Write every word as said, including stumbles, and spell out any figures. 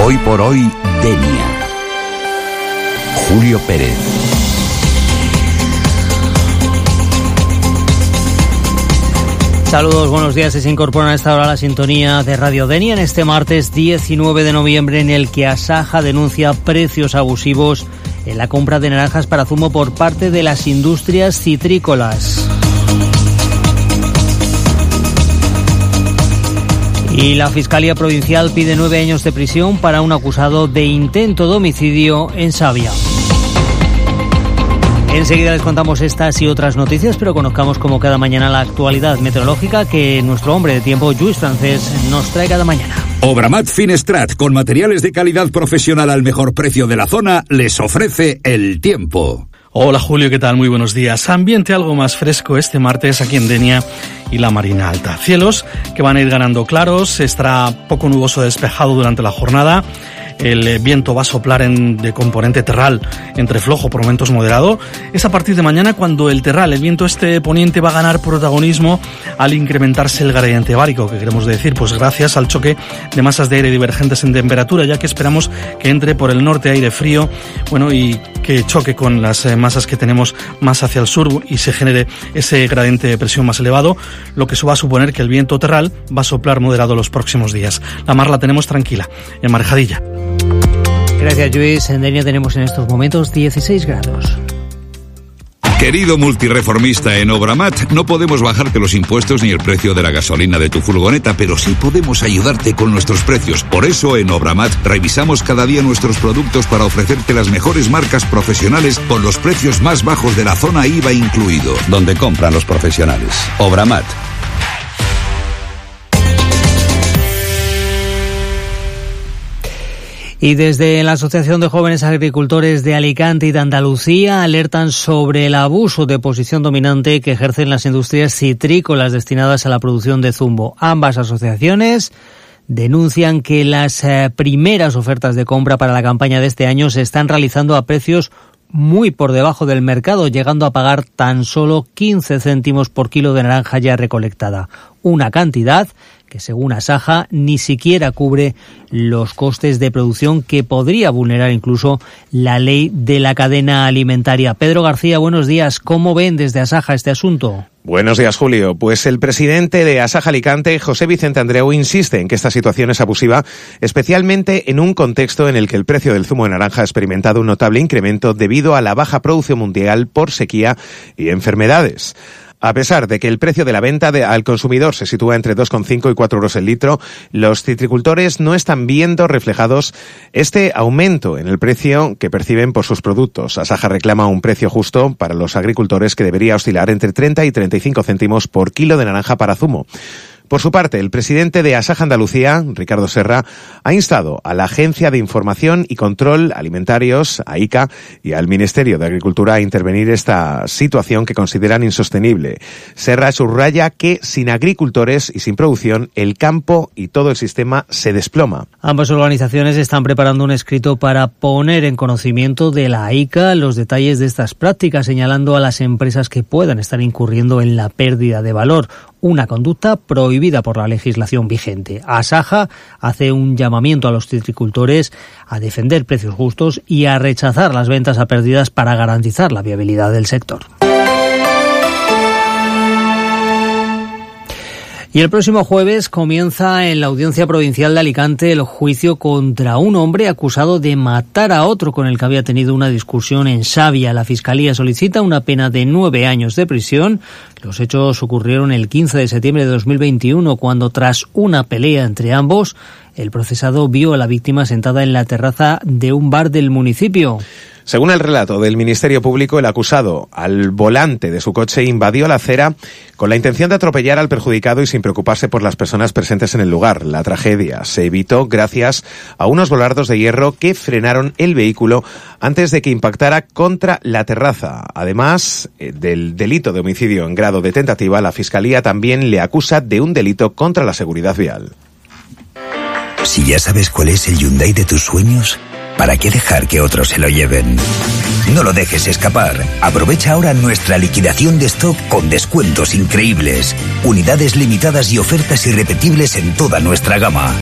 Hoy por hoy, Denia. Julio Pérez. Saludos, buenos días. Se incorporan a esta hora a la sintonía de Radio Denia en este martes diecinueve de noviembre, en el que Asaja denuncia precios abusivos en la compra de naranjas para zumo por parte de las industrias citrícolas. Y la Fiscalía Provincial pide nueve años de prisión para un acusado de intento de homicidio en Savia. Enseguida les contamos estas y otras noticias, pero conozcamos como cada mañana la actualidad meteorológica que nuestro hombre de tiempo, Lluís Francés, nos trae cada mañana. Obramat Finestrat, con materiales de calidad profesional al mejor precio de la zona, les ofrece el tiempo. Hola Julio, ¿qué tal? Muy buenos días. Ambiente algo más fresco este martes aquí en Denia y la Marina Alta. Cielos que van a ir ganando claros, estará poco nuboso despejado durante la jornada. El viento va a soplar en, de componente terral, entre flojo por momentos moderado. Es a partir de mañana cuando el terral, el viento este poniente, va a ganar protagonismo al incrementarse el gradiente bárico. ¿Qué queremos decir? Pues gracias al choque de masas de aire divergentes en temperatura, ya que esperamos que entre por el norte aire frío, bueno, y que choque con las masas que tenemos más hacia el sur y se genere ese gradiente de presión más elevado, lo que eso va a suponer que el viento terral va a soplar moderado los próximos días. La mar la tenemos tranquila, en Marejadilla. Gracias, Lluís. En Denia tenemos en estos momentos dieciséis grados. Querido multireformista en Obramat, no podemos bajarte los impuestos ni el precio de la gasolina de tu furgoneta, pero sí podemos ayudarte con nuestros precios. Por eso en Obramat revisamos cada día nuestros productos para ofrecerte las mejores marcas profesionales con los precios más bajos de la zona I V A incluido. Donde compran los profesionales. Obramat. Y desde la Asociación de Jóvenes Agricultores de Alicante y de Andalucía alertan sobre el abuso de posición dominante que ejercen las industrias citrícolas destinadas a la producción de zumo. Ambas asociaciones denuncian que las eh, primeras ofertas de compra para la campaña de este año se están realizando a precios muy por debajo del mercado, llegando a pagar tan solo quince céntimos por kilo de naranja ya recolectada. Una cantidad que, según Asaja, ni siquiera cubre los costes de producción, que podría vulnerar incluso la ley de la cadena alimentaria. Pedro García, buenos días. ¿Cómo ven desde Asaja este asunto? Buenos días, Julio. Pues el presidente de Asaja Alicante, José Vicente Andreu, insiste en que esta situación es abusiva, especialmente en un contexto en el que el precio del zumo de naranja ha experimentado un notable incremento debido a la baja producción mundial por sequía y enfermedades. A pesar de que el precio de la venta de, al consumidor se sitúa entre dos coma cinco y cuatro euros el litro, los citricultores no están viendo reflejados este aumento en el precio que perciben por sus productos. Asaja reclama un precio justo para los agricultores que debería oscilar entre treinta y treinta y cinco céntimos por kilo de naranja para zumo. Por su parte, el presidente de Asaja Andalucía, Ricardo Serra, ha instado a la Agencia de Información y Control Alimentarios, A I C A, y al Ministerio de Agricultura a intervenir esta situación que consideran insostenible. Serra subraya que sin agricultores y sin producción, el campo y todo el sistema se desploma. Ambas organizaciones están preparando un escrito para poner en conocimiento de la A I C A los detalles de estas prácticas, señalando a las empresas que puedan estar incurriendo en la pérdida de valor, una conducta prohibida por la legislación vigente. Asaja hace un llamamiento a los citricultores a defender precios justos y a rechazar las ventas a pérdidas para garantizar la viabilidad del sector. Y el próximo jueves comienza en la Audiencia Provincial de Alicante el juicio contra un hombre acusado de matar a otro con el que había tenido una discusión en Savia. La Fiscalía solicita una pena de nueve años de prisión. Los hechos ocurrieron el quince de septiembre de dos mil veintiuno, cuando tras una pelea entre ambos, el procesado vio a la víctima sentada en la terraza de un bar del municipio. Según el relato del Ministerio Público, el acusado, al volante de su coche, invadió la acera con la intención de atropellar al perjudicado y sin preocuparse por las personas presentes en el lugar. La tragedia se evitó gracias a unos volardos de hierro que frenaron el vehículo antes de que impactara contra la terraza. Además del delito de homicidio en grado de tentativa, la Fiscalía también le acusa de un delito contra la seguridad vial. Si ya sabes cuál es el Hyundai de tus sueños, ¿para qué dejar que otros se lo lleven? No lo dejes escapar. Aprovecha ahora nuestra liquidación de stock con descuentos increíbles, unidades limitadas y ofertas irrepetibles en toda nuestra gama.